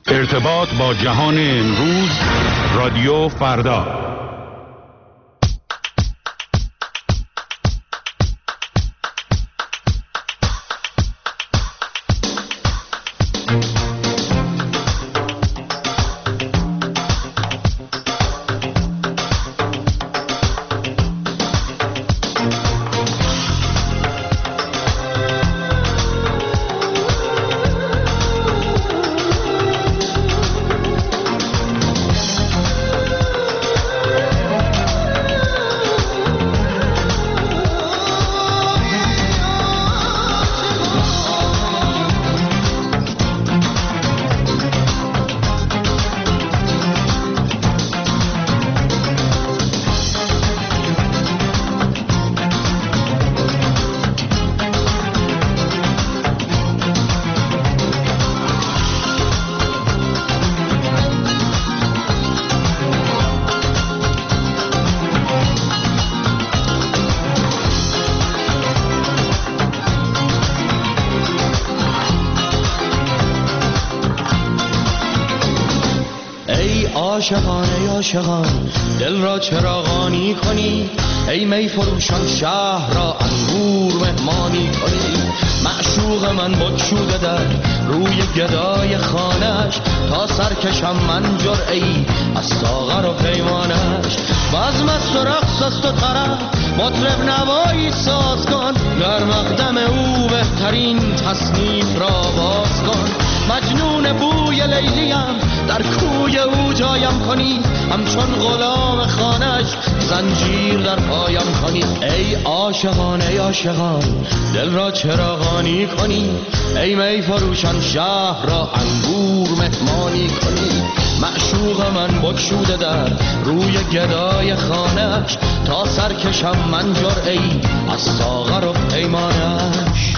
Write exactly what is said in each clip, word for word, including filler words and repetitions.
ارتباط با جهان امروز، رادیو فردا. عاشقان ای عاشقان دل را چراغانی کنی، ای می فروشان شهر را انگور مهمانی کنی. معشوق من بگشوده در روی گدای خانش، تا سرکشم من جرعه‌ای از ساغر و پیمانش. بزم است و رقص است و طرب، مطرب نوایی ساز کن، در مقدم او بهترین تصنیف را باز کن. مجنون بوی لیلیم، در کوی او جایم کنی، همچون غلام خانش زنجیر در پایم کنی. ای عاشقان ای عاشقان دل را چراغانی کنی، ای می فروشان شهر را انگور مهمانی کنی. معشوق من بگشوده در روی گدای خانش، تا سرکشم من جرعه‌ای از ساغر و پیمانش.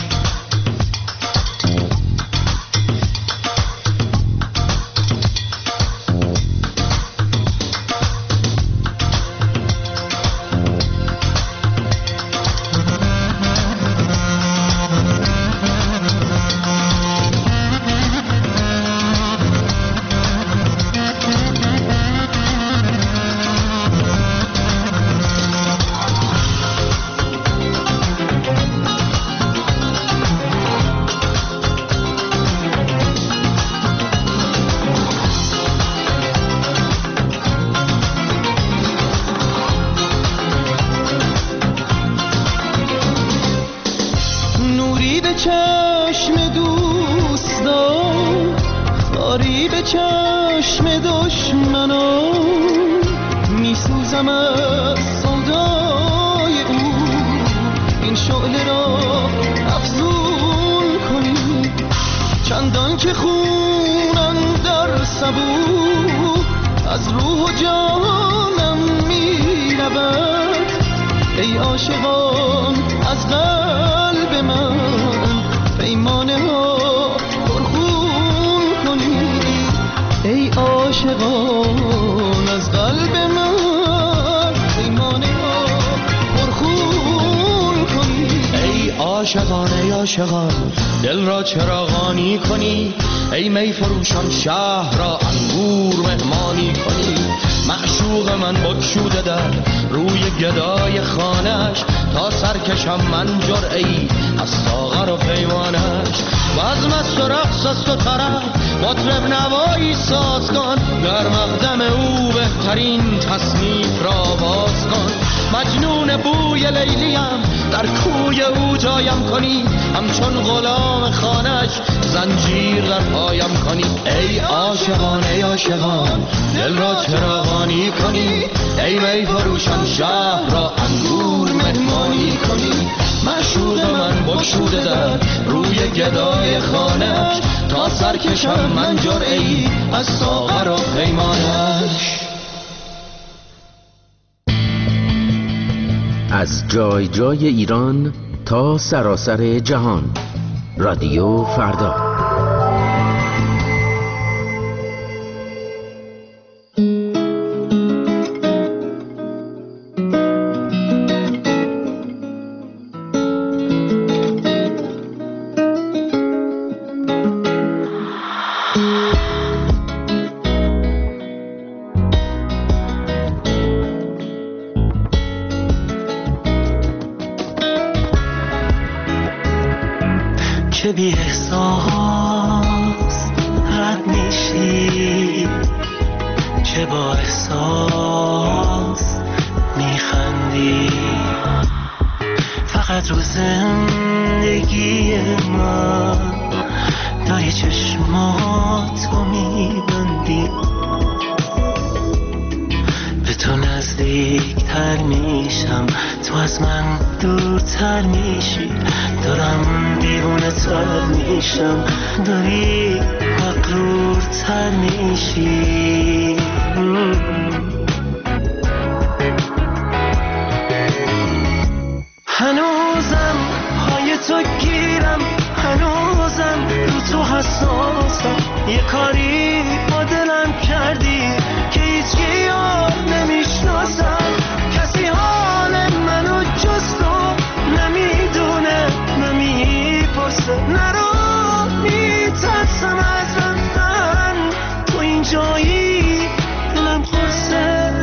عاشقان ای عاشقان دل را چراغانی کنی، ای می فروشان شهر را انگور مهمانی کنی. معشوق من بگشوده در روی گدای خانش، تا سرکشم من جرعه‌ای از ساغر و پیمانش. بزم است و رقص است و طرب، مطرب نوایی ساز کن، در مقدم او بهترین تصنیف را باز کن. مجنون بوی لیلیم، در کوی او جایم کنی، همچون غلام خانش زنجیر در پایم کنی. ای عاشقان ای عاشقان دل را چراغانی کنی، ای می فروشان شهر را انگور مهمانی کنی. معشوق من بگشوده در روی گدای خانش، تا سرکشم من جرعه‌ای از ساغر و پیمانش. از جای جای ایران تا سراسر جهان، رادیو فردا. زندگی من لای چشماتو میبندی، به تو نزدیکتر میشم، تو از من دورتر میشی، دارم دیوونه تر میشم، داری مغرورتر میشی. هنوزم پای تو گیرم، هنوزم رو تو حساسم، یه کاری با دلم کردی که هیچکی یار نمیشناسم، کسی حال منو جز تو نمیدونه نمیپرسه، نرو میترسم از رفتن، تو اینجایی دلم خورسه.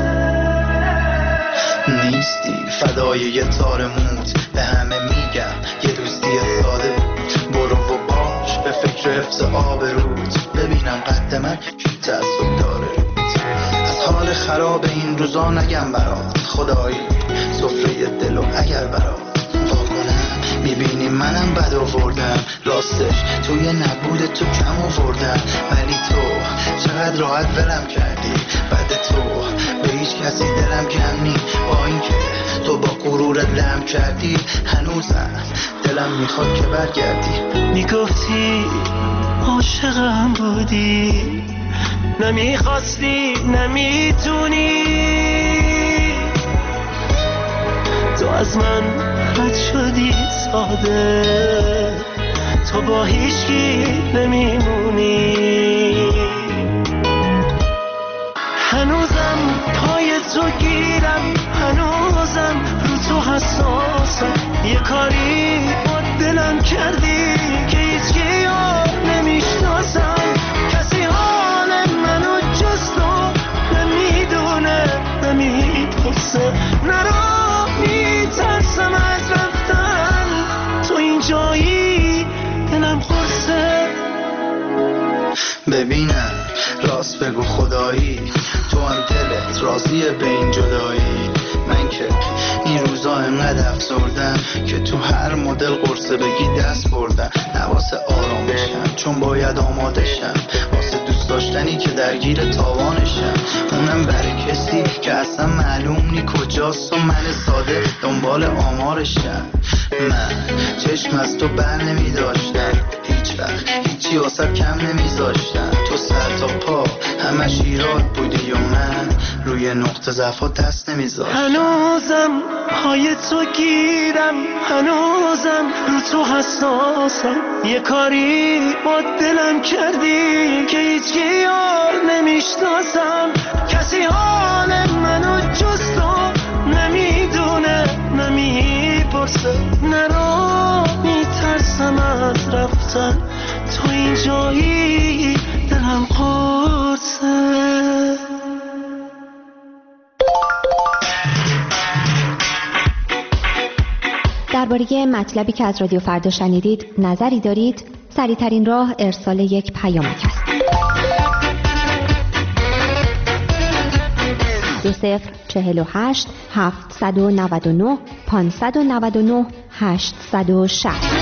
نیستی فدای یه تار موت، به همه میگم یه دوستی ساده بود، برو و باش به فکر حفظ آبروت، ببینم قد من کی تعصب داره روت. از حال خراب این روزا نگم برات، خدایی سفره دلو اگر برات واکنم، میبینی منم بد آوردم، راستش توی نبود تو کم آوردم، ولی تو چقدر راحت ولم کردی، بعد تو به هیچ کسی دلم کم نی، با اینکه تو با غرورت لم کردی، هنوزم دلم میخواد که برگردی. میگفتی عاشقم بودی، نمیخواستی نمیتونی، تو از من رد شدی ساده، تو با هیچکی نمیمونی. هنوزم پای تو گیرم، هنوزم رو تو حساسم، یه کاری با دلم کردی که هیچکی یار نمیشناسم، کسی حال منو جز تو نمیدونه نمیپرسه، نرو میترسم از رفتن، تو اینجایی دلم خورسه. ببینم راست بگو خدایی، تو هم دلت راضیه به این جدایی، من که این روزا انقدر افسردم که تو هر مدل قرصه بگی دست بردم، نواسه آرام بشم چون باید آماده شم، واسه دوست داشتنی که درگیر تاوانشم، اونم برای کسی که اصلا معلوم نی کجاست و من ساده دنبال آمارشم. من چشم از تو بر نمی داشتم، هیچ وقت هیچی واسه کم نمیذاشتم، تو سر تا پا همش ایراد بودی و من روی نقطه ضعفا دست نمیذاشتم. هنوزم پای تو گیرم، هنوزم رو تو حساسم، یه کاری با دلم کردی که هیچکی یار نمیشناسم، کسی حال منو جز تو نمیدونه نمیپرسه، نرو میترسم از رفتن، تو اینجایی دلم قرصه. درباره مطلبی که از رادیو فردا شنیدید نظری دارید؟ سریع‌ترین راه ارسال یک پیامک است. دو صفر چهل و هشت هفتصد و نود و نه پانصد و نود و نه هشتصد و شصت.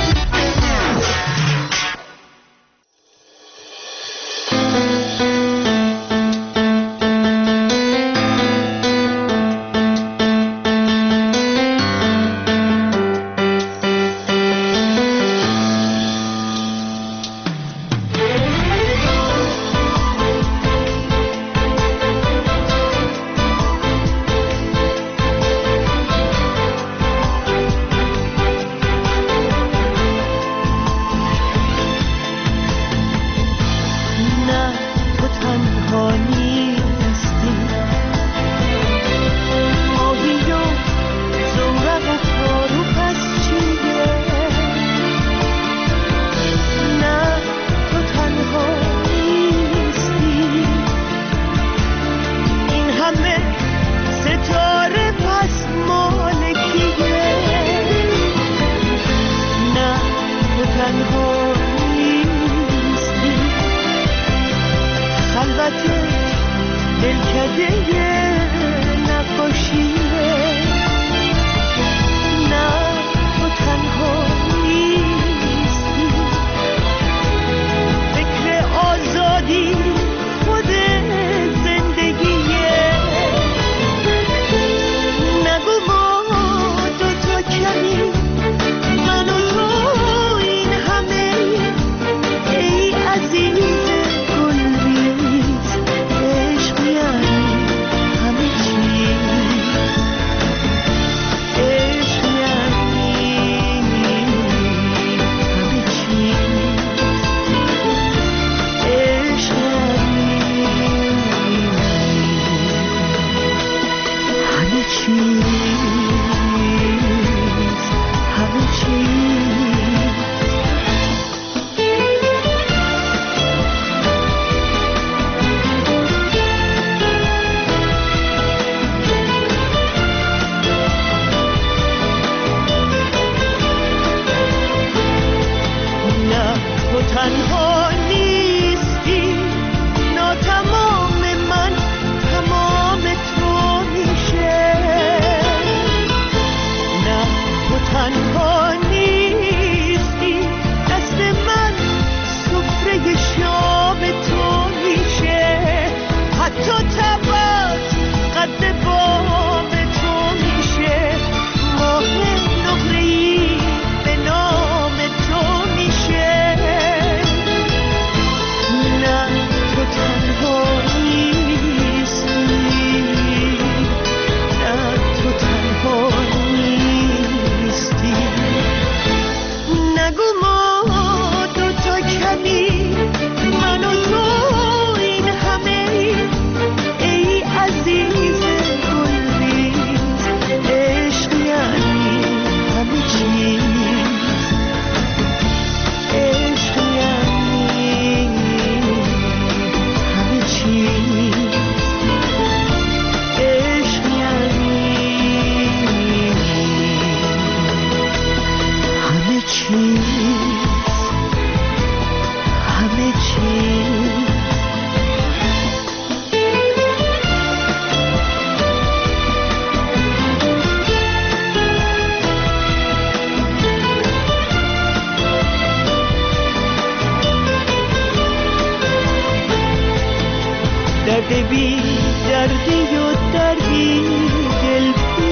درد بی دردی و دردی دل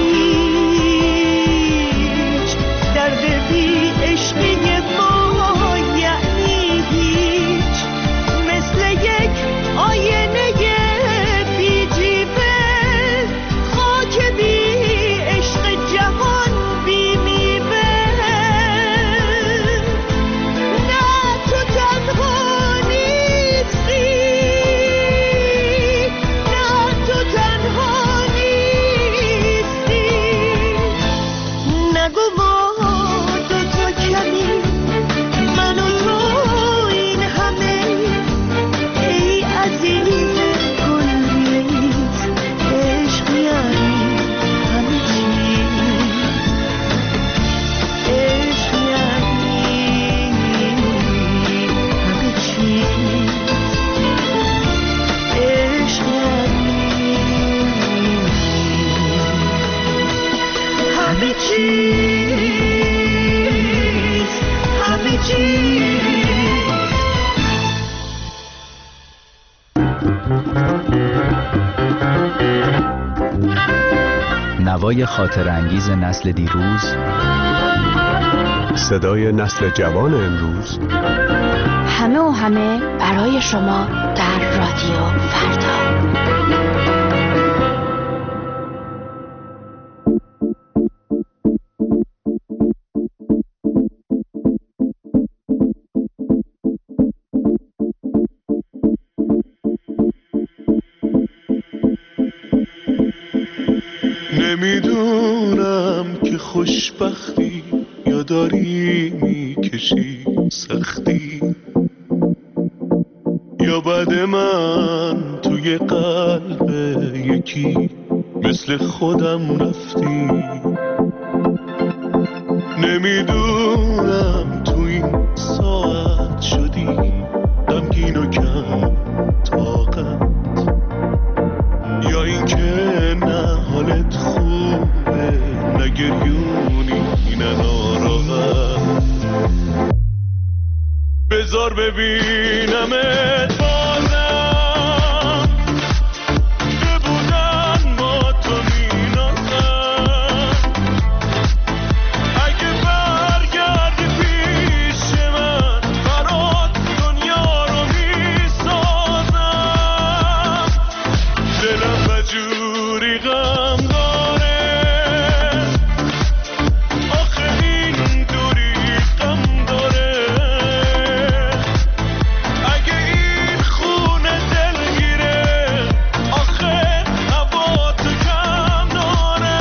پیچ، درد بی عشقی ما یعنی هیچ، مثل یک آینه بی جیبه، خاک بی عشق جهان بی میوه. نه تو تنها نیستی، نه تو تنها نیستی، نگو ما دو تا کمی، من و تو این همه، ای عزیز گلریز، عشق یعنی همه چیز، عشق یعنی همه چیز، عشق یعنی همه چیز، همه چیز. نوای خاطر انگیز نسل دیروز، صدای نسل جوان امروز، همه و همه برای شما در رادیو فردا. نمیدونم که خوشبختی یا داری میکشی سختی، یا بعد من توی قلب یکی مثل خودم رفتی. نمیدونم تو این ساعت شدی غمگین و کم طاقت، یا این که نه حالت خوبه، نه گریونی نه ناراحت. بذار ببینمت بازم، ببودن با تو مینازم، اگه برگردی پیش من برات دنیا رو میسازم. دلم بجوری غم داره، آخه این دوری غم داره، اگه این خونه دلگیره، آخه هوا تو کم داره.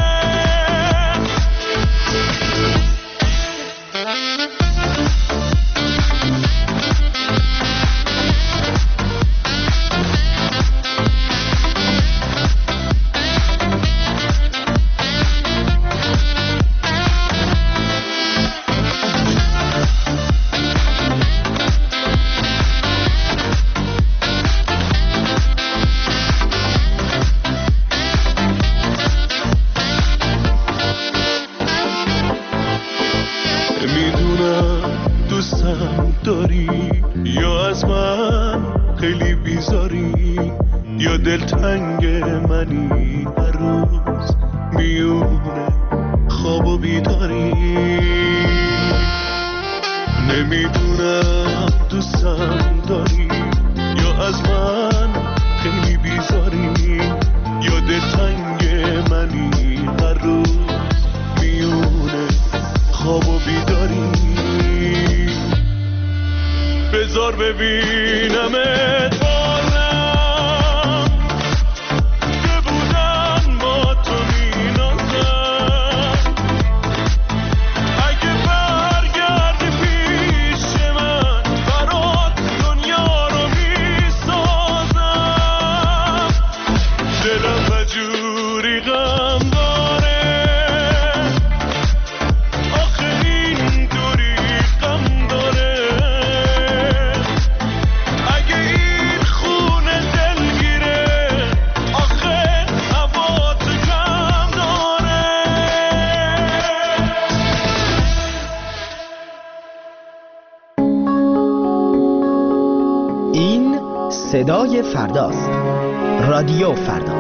میدونم دوستم داری، یا از من خیلی بیزاری، یا دلتنگ منی هر روز میونه خواب و بیداری. نمیدونم دوستم داری، یا از من خیلی بیزاری، یا دلتنگ منی هر روز میونه خواب و بیداری. بذار ببینمت بازم، ببودن با تو مینازم، اگه برگردی پیش من برات دنیا رو میسازم. دلم بجوری غم داره، آخه این دوری غم داره، اگه این خونه دلگیره، آخه هوا تو کم داره. این صدای فرداست، رادیو فردا.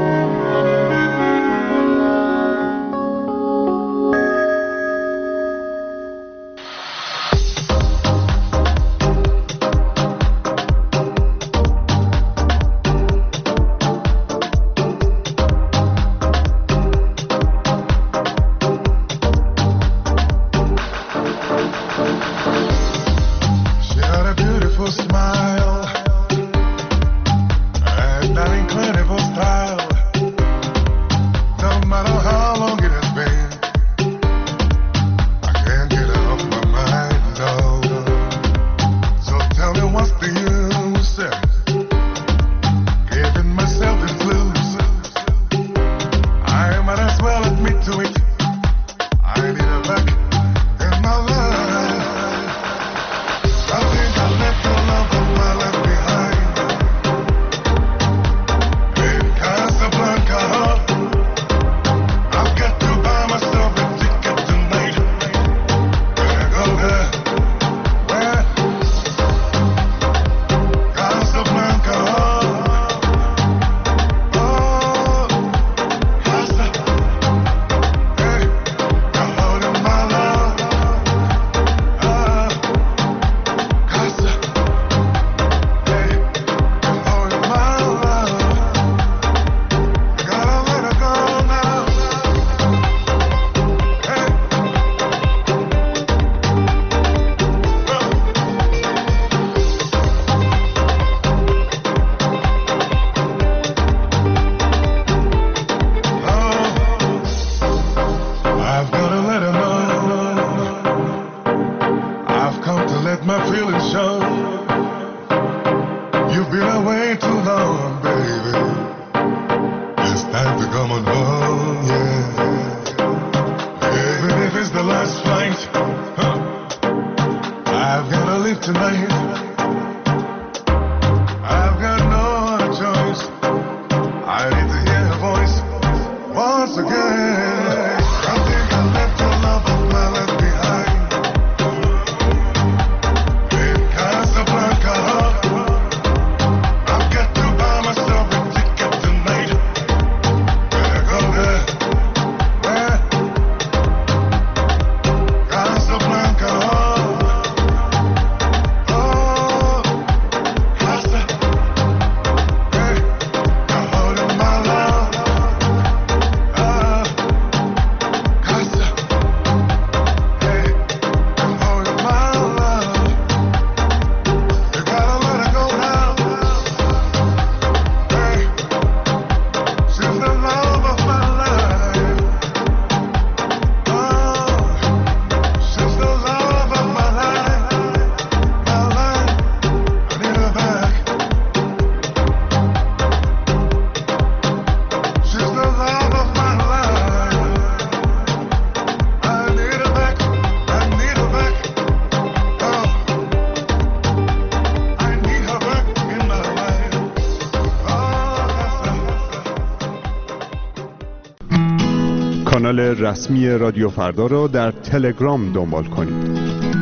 کانال رسمی رادیو فردا را در تلگرام دنبال کنید.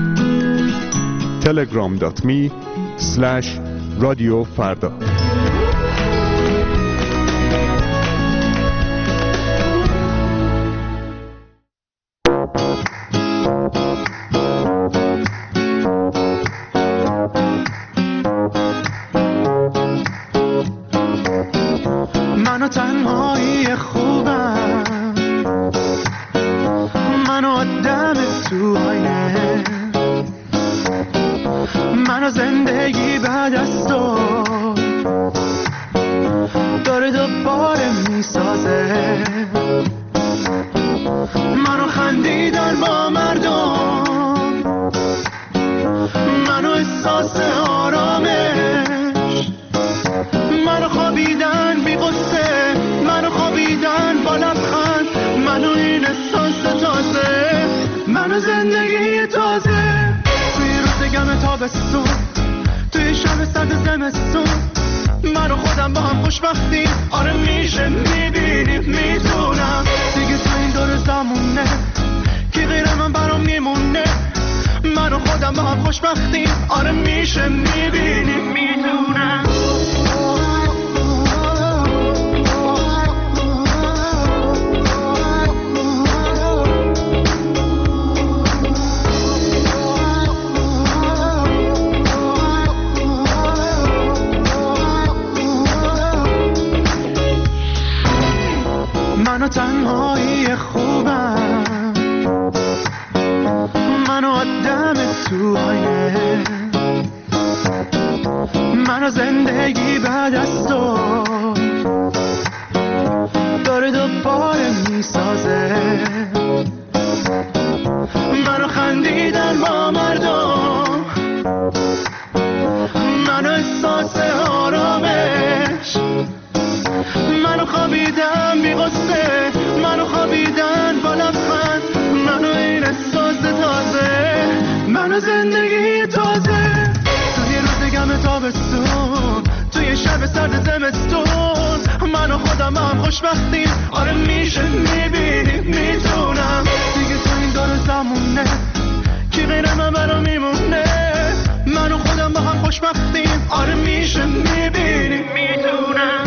تلگرام دات می اسلش رادیو فردا. منو تنهایی خوبم، منو آدم تو آینه، منو زندگی بعد از تو داره دوباره میسازه، منو خندیدن با مردم، منو احساس آرامش، منو خوابیدن بی قصه، منو خوابیدن با لبخند، منو این احساس تازه، منو زندگی تازه، توی روز گم تابستون، توی شب سرد زمستون، منو خودم با هم خوشبختی، آره میشه میبینیم میدونم، دیگه تو این دور زمونه کی غیر من برام میمونه، منو خودم با هم خوشبختی، آره میشه میبینیم میدونم. زندگی بعد از تو داره دوباره میسازه. منو خندیدن با مردم، منو احساس آرامش، منو خوابیدن بی غصه، منو خوابیدن با لبخند، منو این احساس تازه، منو زندگی تازه. توی روز گم تابستون، توی شب سرد زمستون، من و خودم هم خوشبختیم. آره میشه میبینی میتونم دیگه تو این دار زمونه کی غیر من برا میمونه. من و خودم با هم خوشبختیم. آره میشه میبینی میتونم.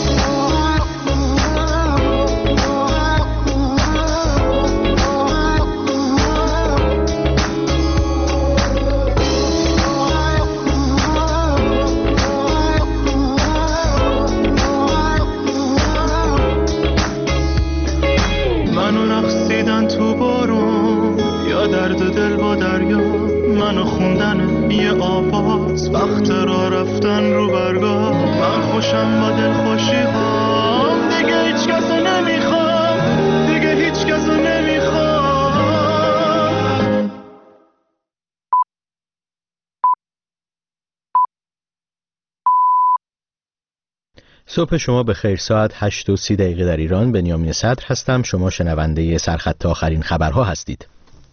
درد دل با دریا، منو خوندن یه آواز، وقت را رفتن رو برگاه. من خوشم با دل خوشی هام، دیگه هیچ کسو نمیخوام، دیگه هیچ کسو نمیخوام. صبح شما به خیر. ساعت هشت و سی دقیقه در ایران. بنیامین صدر هستم. شما شنونده سرخط آخرین خبرها هستید.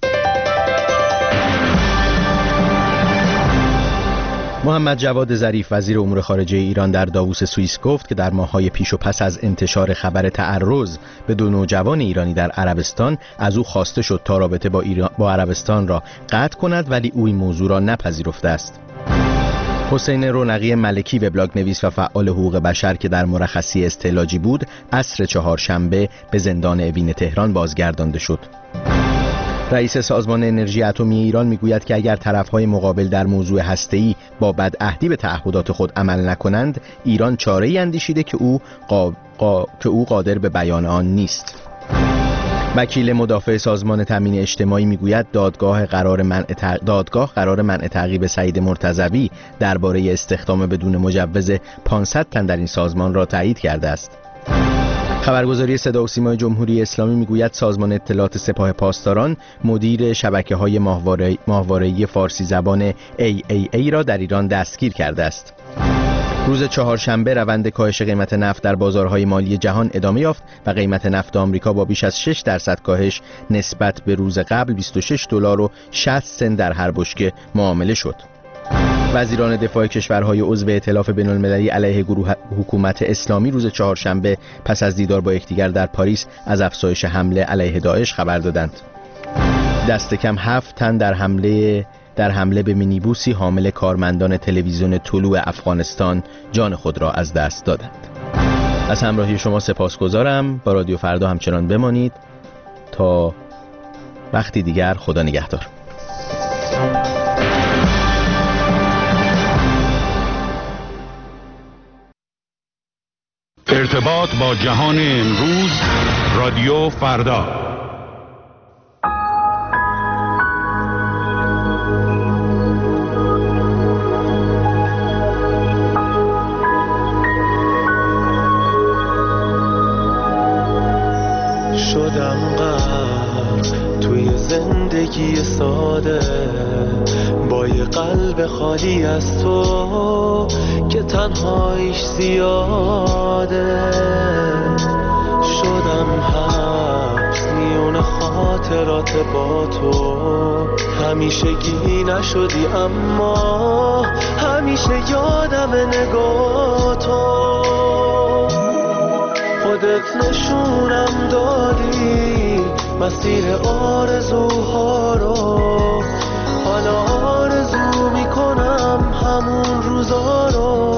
محمد جواد ظریف وزیر امور خارجه ایران در داووس سوئیس گفت که در ماه‌های پیش و پس از انتشار خبر تعرض به دو نوجوان ایرانی در عربستان از او خواسته شد تا رابطه با ایران با عربستان را قطع کند، ولی او این موضوع را نپذیرفته است. حسین رونقی ملکی وبلاگ نویس و فعال حقوق بشر که در مرخصی استعلاجی بود، عصر چهارشنبه به زندان اوین تهران بازگردانده شد. رئیس سازمان انرژی اتمی ایران میگوید که اگر طرف‌های مقابل در موضوع هسته‌ای با بدعهدی به تعهدات خود عمل نکنند، ایران چاره‌ای اندیشیده که او قا... قا... که او قادر به بیان آن نیست. وکیل مدافع سازمان تامین اجتماعی میگوید دادگاه قرار منع ت... دادگاه قرار منع تعقیب سعید مرتضوی درباره استخدام بدون مجوز پانصد تن در این سازمان را تایید کرده است. خبرگزاری صدا و سیمای جمهوری اسلامی میگوید سازمان اطلاعات سپاه پاسداران مدیر شبکه‌های ماهواره... ماهواره‌ای فارسی زبان ای ای ای را در ایران دستگیر کرده است. روز چهارشنبه روند کاهش قیمت نفت در بازارهای مالی جهان ادامه یافت و قیمت نفت آمریکا با بیش از شش درصد کاهش نسبت به روز قبل بیست و شش دلار و شصت سنت در هر بشکه معامله شد. وزیران دفاع کشورهای عضو ائتلاف بین‌المللی علیه گروه حکومت اسلامی روز چهارشنبه پس از دیدار با یکدیگر در پاریس از افزایش حمله علیه داعش خبر دادند. دست کم هفت تن در حمله در حمله به مینیبوسی حامل کارمندان تلویزیون طلوع افغانستان جان خود را از دست دادند. از همراهی شما سپاسگزارم. با رادیو فردا همچنان بمانید. تا وقتی دیگر، خدا نگهدار. ارتباط با جهان امروز، رادیو فردا. شدم غرق توی زندگی ساده با یه قلب خالی از تو که تنهاییش زیاده. شدم حبس میون خاطرات با تو، همیشگی نشدی اما همیشه یادم نگاه تو. خودت نشونم دادی مسیر آرزوها رو، حالا آرزو میکنم همون روزا رو،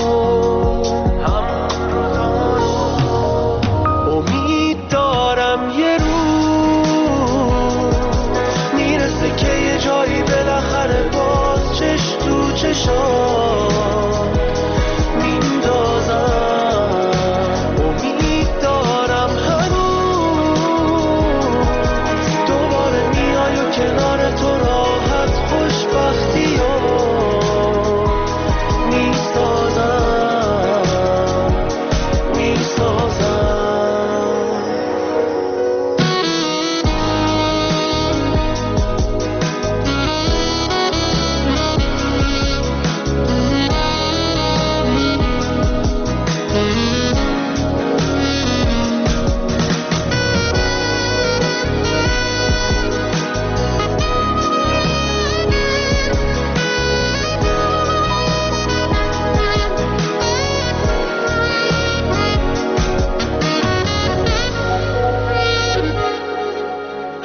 همون روزا رو. امید دارم یه روز میرسه که یه جایی بالاخره باز چش تو چشام میندازم. کنار تو راحت خوشبختی و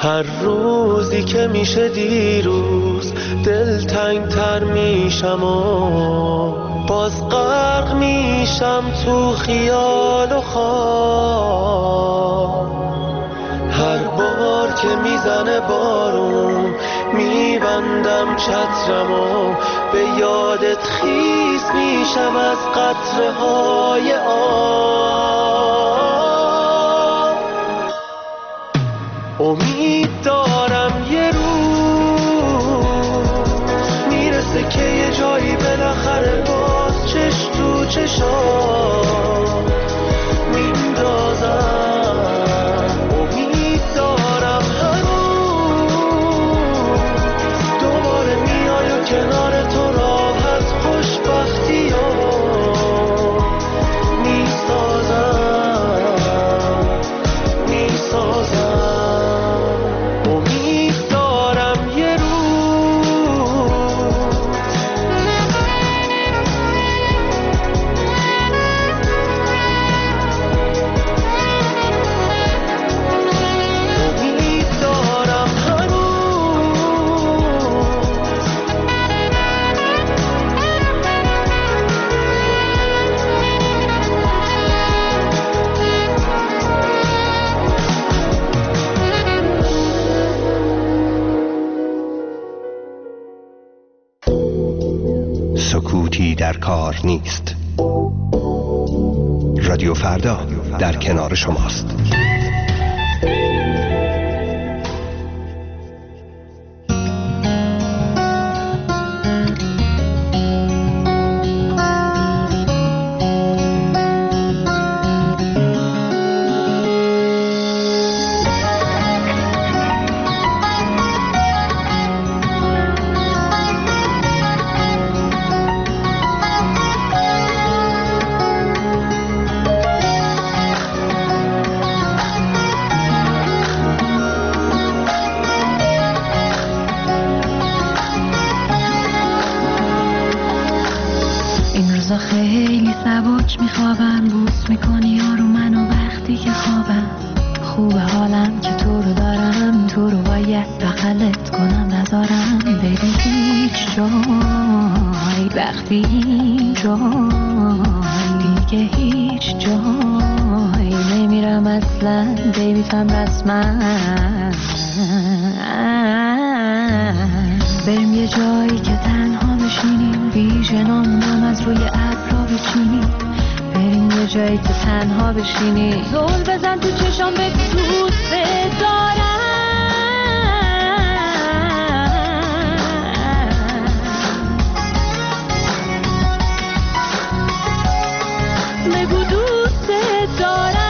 هر روزی که میشه دیروز دل تنگ تر میشم و باز غرق میشم تو خیال و خواب. هر بار که میزنه بارون میبندم چترم و به یادت خیس میشم از قطره های آب. امید دارم یه روز میرسه که یه جایی بالاخره باز چش تو چشام میندازم. کنار تو راه از خوشبختی ها میسازم میسازم. امید دارم یه روز. امید دارم هر روز. سکوتی در کار نیست. رادیو فردا در کنار شماست. خیلی سبک میخوابم، بوس میکنی یارو منو وقتی که خوابم. خوبه حالم که تو رو دارم، تو رو باید بغلت کنم نذارم بری هیچ جای. وقتی جای دیگه هیچ جای نمیرم اصلا، بیبیتم رسما. بریم یه جایی که تنها بشینیم، ویژنامونم از روی ابرا بچینیم. بریم یه جایی که تنها بشینیم، زل بزن تو چشام بگو دوست دارم. بگو دوست دارم.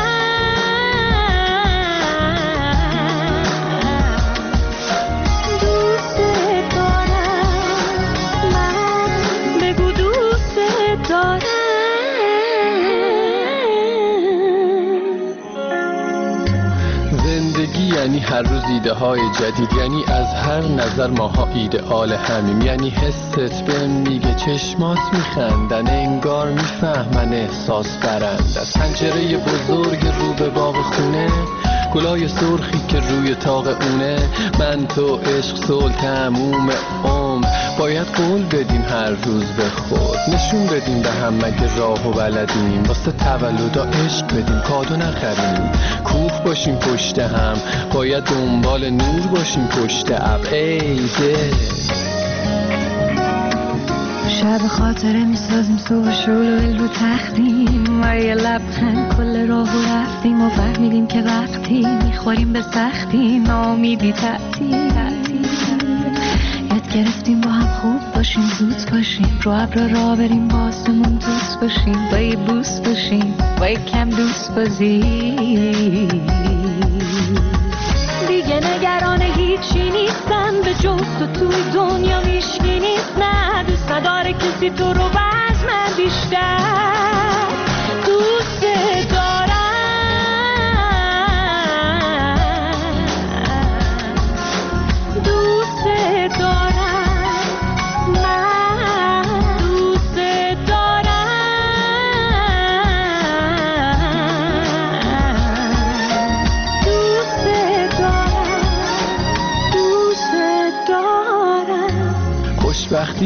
یعنی هر روز ایده های جدید، یعنی از هر نظر ماها ایدئال همیم. یعنی حست بهم میگه چشمات میخندن، انگار میفهمن احساس برند. از پنجره بزرگ رو به باغ خونه، گلای سرخی که روی طاق اونه. من تو عشق صلح تموم عمر، باید قول بدیم هر روز به خود. نشون بدیم به هم مگه راهو بلدیم، واسه تولدا عشق بدیم کادو نخریم. کوه باشیم پشت هم، باید دنبال نور باشیم پشت ابر. ای دل شب خاطره میسازیم، صبح شلوغ رو تختیم و یه لبخند کل راه رو رفتیم و فهمیدیم که وقتی میخوریم به سختی ناامیدی تعطیل. یاد گرفتیم با هم خوب باشیم، زود باشیم، رو ابر را بریم با آسمون دوست باشیم، با یه بوس باشیم، با یه کم دوست بازی. دیگه نگران هیچی نیستم، به جز تو توی دنیا هیچکی نیست. نه دوست نداره کسی تو رو باز من بیشتر دوست دارم. دوست دارم، من دوست دارم. دوست دارم،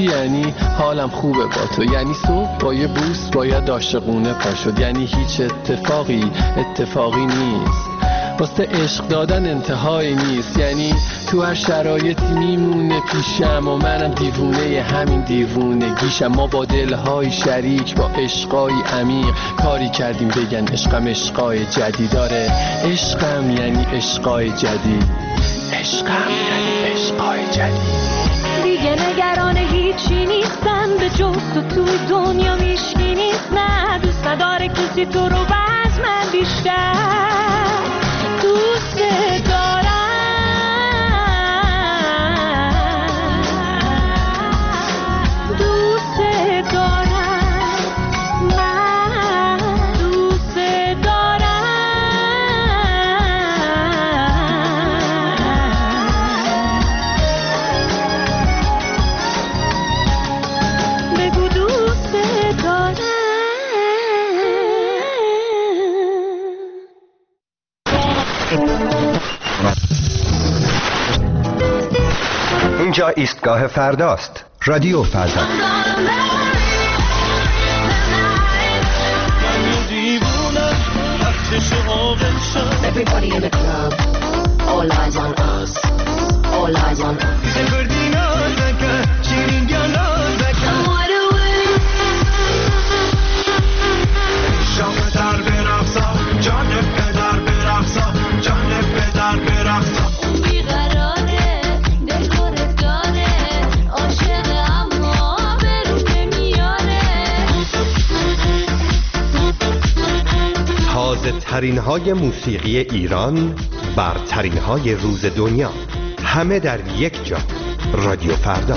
یعنی حالم خوبه با تو، یعنی صبح با یه بوس باید عاشقونه پا شد، یعنی هیچ اتفاقی اتفاقی نیست، واسه عشق دادن انتهایی نیست، یعنی تو هر شرایطی میمونه پیشم و منم دیوونه همین دیوونگیشم. ما با دلهای شریک با عشقای عمیق کاری کردیم بگن عشقم عشقای جدید داره، عشقم یعنی عشقای جدید، عشقم یعنی عشقای جدید. دیگه نگران هیچی نیستم به جز تو توی دنیا میشکی نیست، نه دوست نداره کسی تو رو باز من بیشتر دوست دارم، دوست دارم، من دوست دارم. بگو دوست دارم. اینجا ایستگاه فرداست. رادیو فردا. Everybody in the club, all eyes on us, all eyes on us. تازه ترین های موسیقی ایران، برترین های روز دنیا، همه در یک جا. رادیو فردا.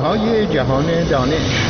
های جهان دانش.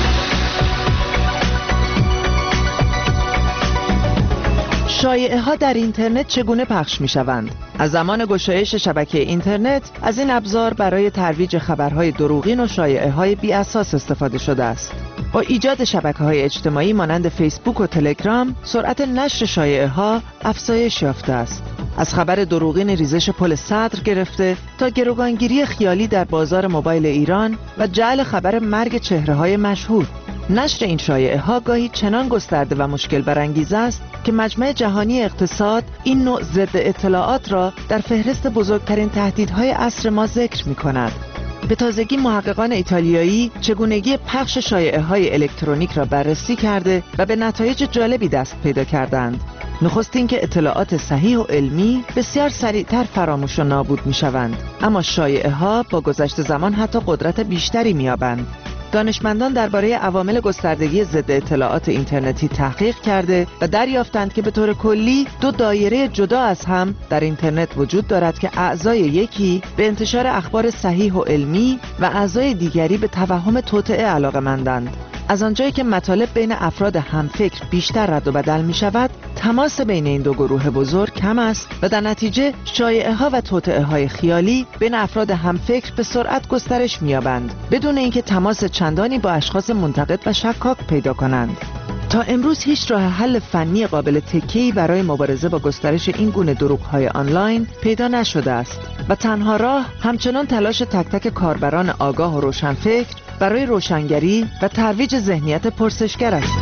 شایعه ها در اینترنت چگونه پخش می شوند؟ از زمان گشایش شبکه اینترنت از این ابزار برای ترویج خبرهای دروغین و شایعه های بی اساس استفاده شده است. با ایجاد شبکه‌های اجتماعی مانند فیسبوک و تلگرام، سرعت نشر شایعه ها افزایش یافته است. از خبر دروغین ریزش پل صدر گرفته تا گروگانگیری خیالی در بازار موبایل ایران و جعل خبر مرگ چهره‌های مشهور. نشر این شایعه ها گاهی چنان گسترده و مشکل برانگیز است که مجمع جهانی اقتصاد این نوع ضد اطلاعات را در فهرست بزرگترین تهدیدهای عصر ما ذکر می کند. به تازگی محققان ایتالیایی چگونگی پخش شایعه های الکترونیک را بررسی کرده و به نتایج جالبی دست پیدا کردند. نخست اینکه اطلاعات صحیح و علمی بسیار سریعتر فراموش و نابود می شوند، اما شایعه ها با گذشت زمان حتی قدرت بیشتری می یابند. دانشمندان درباره عوامل گستردگی ضد اطلاعات اینترنتی تحقیق کرده و دریافتند که به طور کلی دو دایره جدا از هم در اینترنت وجود دارد که اعضای یکی به انتشار اخبار صحیح و علمی و اعضای دیگری به توهم توطئه علاقه‌مندند. از آنجایی که مطالب بین افراد همفکر بیشتر رد و بدل می شود، تماس بین این دو گروه بزرگ کم است و در نتیجه شایعه ها و توطئه های خیالی بین افراد همفکر به سرعت گسترش می یابند بدون اینکه تماس چندانی با اشخاص منتقد و شکاک پیدا کنند. تا امروز هیچ راه حل فنی قابل تکیه‌ای برای مبارزه با گسترش این گونه دروغ‌های آنلاین پیدا نشده است و تنها راه همچنان تلاش تک تک کاربران آگاه و روشنفکر برای روشنگری و ترویج ذهنیت پرسشگر است.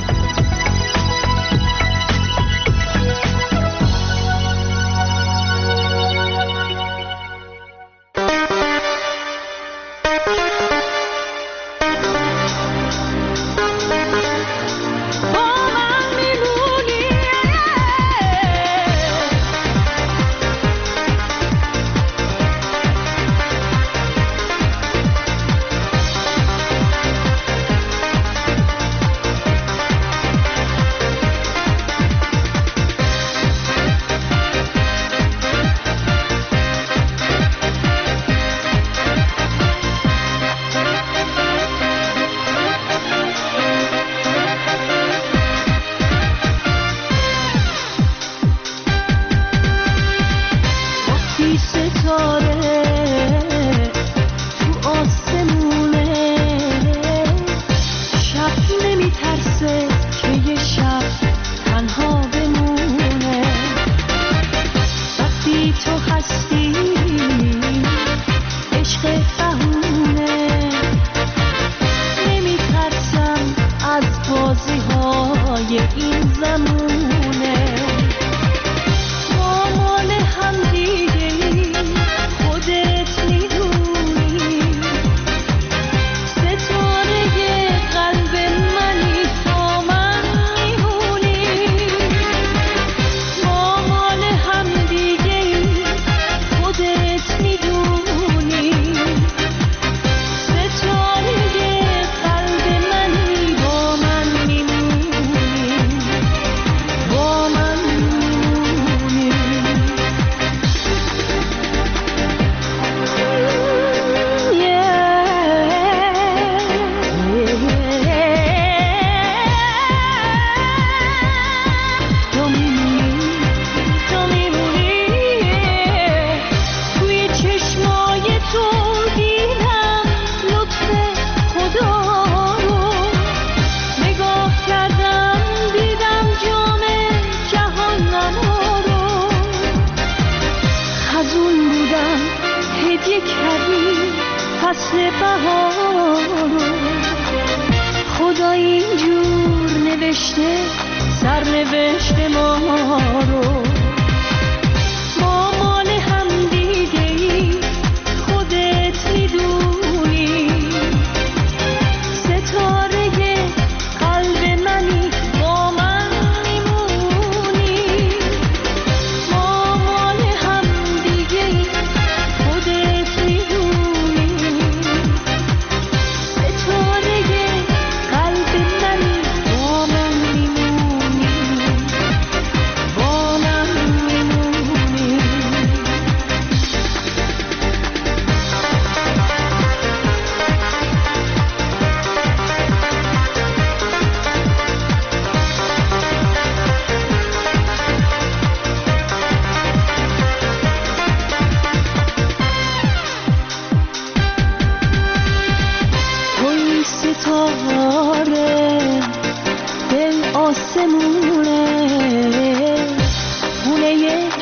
با من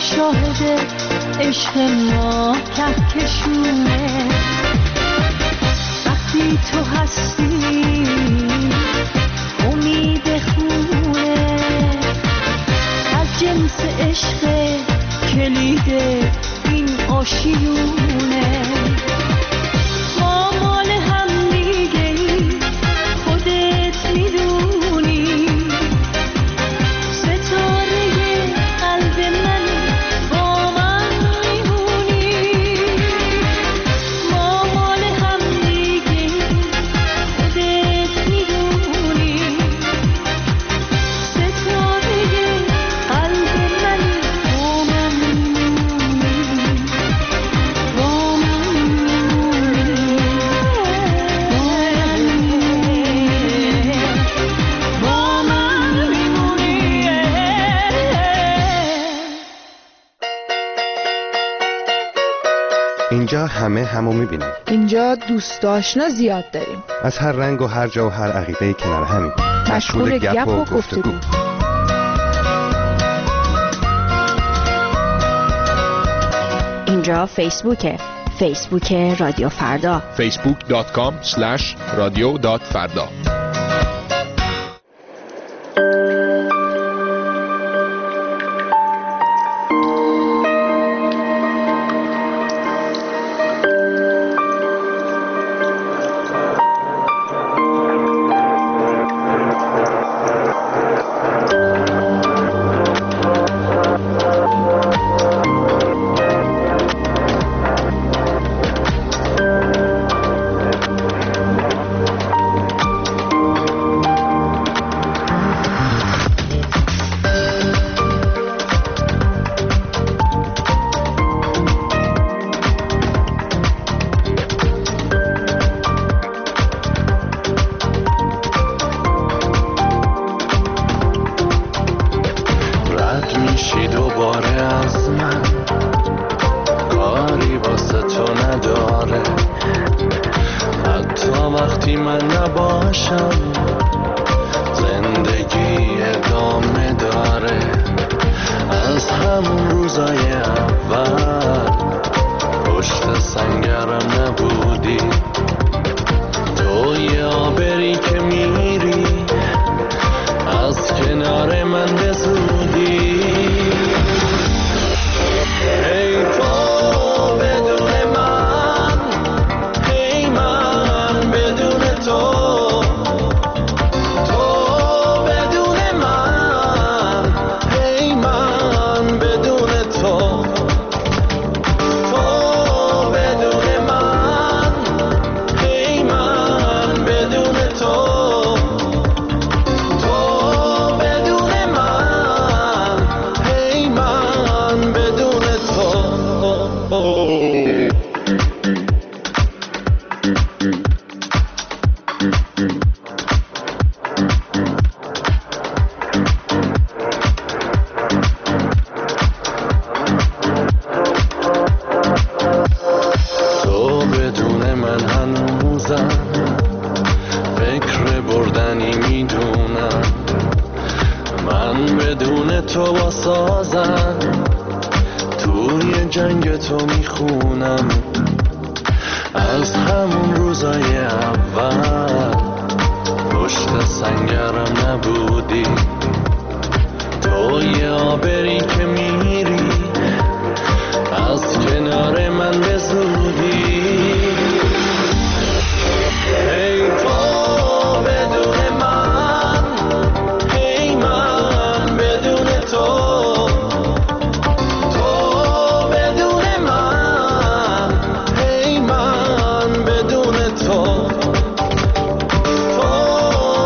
شاهد عشق ما کهکشونه. وقتی تو هستی امید خونه، از جنس عشق کلید این آشیونه. ما مال هم دیگه خودت میدونی، ستاره قلب من با من میمونی. ما مال هم دیگه خودت میدونی، ستاره قلب من با من میمونی، با من میمونی، با من میمونی. اینجا همه همو میبینیم. اینجا دوست آشنا زیاد داریم. از هر رنگ و هر جا و هر عقیده کنار همین. مشغول گپ و گفتگو. اینجا فیسبوکه، فیسبوک رادیو فردا. فیسبوک دات کام اسلش رادیو دات فردا.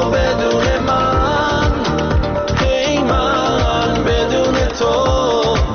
تو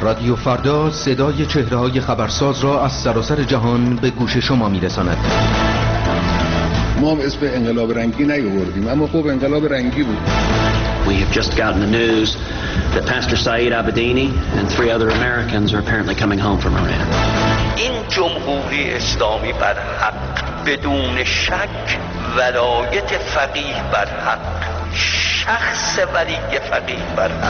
رادیو فردا صدای چهره‌های خبرساز را از سراسر جهان به گوش شما می‌رساند. ما هم اسم انقلاب رنگی نیاوردیم، اما خب انقلاب رنگی بود. We have just gotten the news that Pastor Saeed Abedini and three other Americans are apparently coming home from Iran. این جمهوری اسلامی بر حق، بدون شک ولایت فقیه بر حق، شخص ولی فقیه بر حق.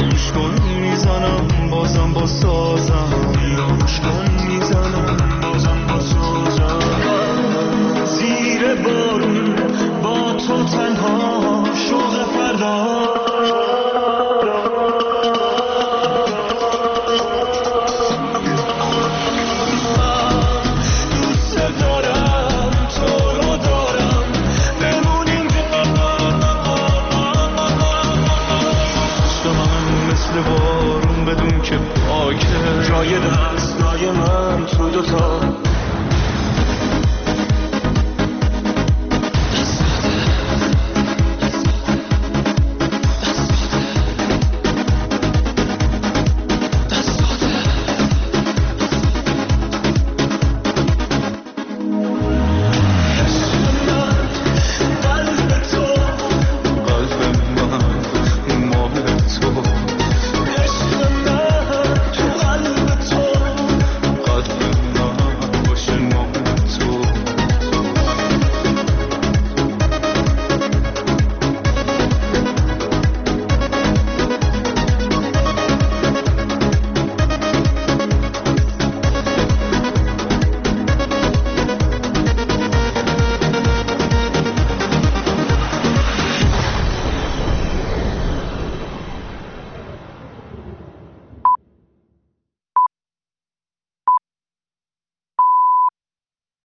میزنم بازم با سازم، یا مشکل میزنم بازم